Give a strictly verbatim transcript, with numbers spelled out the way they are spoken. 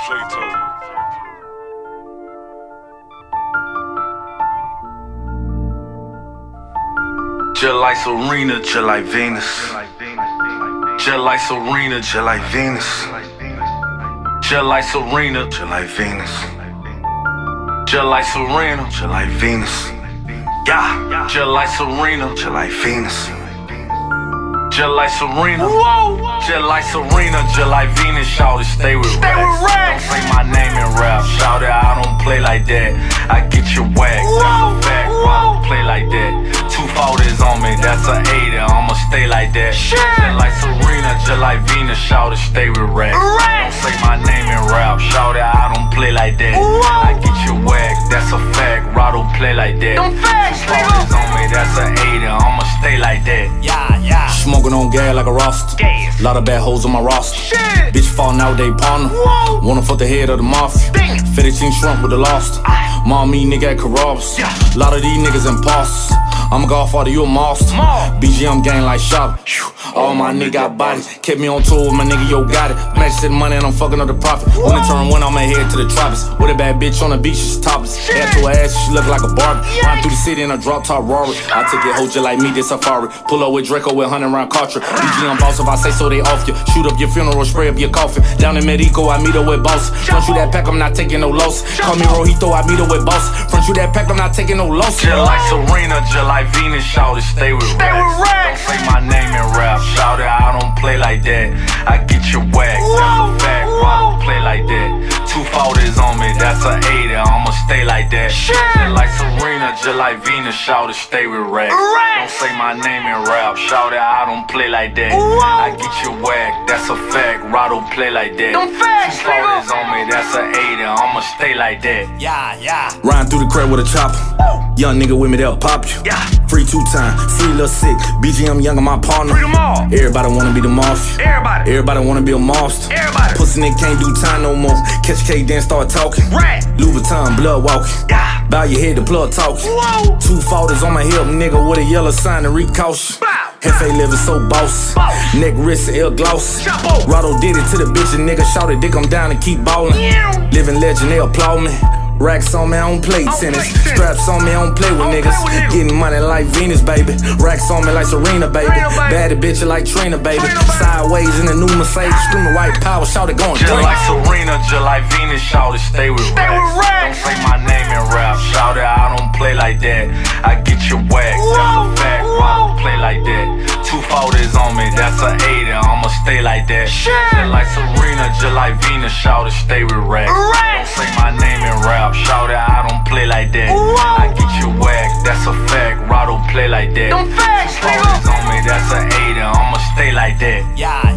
Just like Serena, just like Venus. Just like Serena, just like Venus. Just like Serena, just like Venus. Just like Serena, just like Venus. Yeah, just like Serena, just like Venus. Just like Serena, just like Serena, just like Venus. Shawty, stay with Stay racks. with racks. Don't say my name in rap. Shawty, I don't play like that. I get your whack. That's a fact. I don't play like that. Two forties on me, that's a eighty. I'ma stay like that. Shit. Just like Serena, just like Venus. Shawty, stay with racks. Racks. Don't say my name in rap. Shawty, I don't play like that. Whoa. I get your whack. That's a fact. I don't play like that. Them facts, Two nigga. forties on me, that's a eighty. I'ma stay like that. Yeah, yeah. Smoking on gas like a roster. Gas. Lot of bad hoes on my roster. Shit. Bitch falling out, they partner. Whoa. Wanna fuck the head of the mafia. Damn. Fettuccine shrimp with the lobster. Mom, me nigga at Carrabba's. Yeah. Lot of these niggas imposters. I'm a godfather, you a monster. Mom. B G M gang like shop. All my nigga got bodies. Kept me on tour with my nigga, yo, got it. Match to the money and I'm fucking up the profit. When it turn one, I'ma head to the tropics. With a bad bitch on the beach, she's topless. Head to her ass, she look like a Barbie. Ride through the city in a drop top Rari. I take it hoe just like me, this safari. Pull up with Draco with one hundred round cartridge. B G M boss, if I say so, they off you. Shoot up your funeral, spray up your coffin. Down in Mexico, I meet her with boss. Front you that pack, I'm not taking no loss. Call me Rojito, I meet her with boss. Front you that pack, I'm not taking no loss. Just like Serena, just like Venus, shawty, stay with Stay racks. with racks. Don't say my name in rap, shawty, I don't play like that. I get your whack, that's Whoa, a fact, whoa. I don't play like that. Two forties on me, that's a eighty, I'ma stay like that. Shit. Just like Serena, just like Venus, shawty, stay with racks. Racks. Don't say my name in rap, shawty, I don't play like that. Whoa. I get your whack, that's a fact, I don't play like that. Them facts, Two forties nigga. on me, that's a eighty, I'ma stay like that. Yeah, yeah. Riding through the crib with a chopper. Young nigga with me, they'll pop you. Yeah. Free two time, free little sick. B G M younger, my partner. Free them all. Everybody wanna be the mafia. Everybody. Everybody wanna be a monster. Everybody. Pussy nigga can't do time no more. Catch K, then start talking. Rat. Louis Vuitton, blood walking. Yeah. Bow your head, the plug talking. Whoa. Two forties on my hip, nigga with a yellow sign to read caution. Bow. Hefe living so boss. Boss. Neck, wrist, L gloss. Chapo. Rotto did it to the bitch, and nigga shouted, dick, I'm down and keep ballin'. Yeah. Living legend, they applaud me. Racks on me, I don't play don't tennis. play tennis. Straps on me, I don't play with I don't niggas. play with niggas. Getting money like Venus, baby. Racks on me like Serena, baby. Serena, baby. Baddie bitch like Trina, baby. Trina, baby. Sideways in the new Mercedes, screaming white power, shout it going Just drink. like Serena, just like Venus, shawty, stay with Stay racks. with racks. Don't say my name in rap, shawty, I don't play like that. I get your whack, Whoa, that's a fact, I whoa. don't play like that. Two forties on me, that's a eighty, I'ma stay like that. Shit. Just like Serena, just like Venus, shawty, stay with racks. Racks. Don't say my name in rap, shawty, I don't play like that. Whoa. I get your whack, that's a fact, I don't play like that. Them facts, Two forties nigga. on me, that's a eighty, I'ma stay like that. Yeah,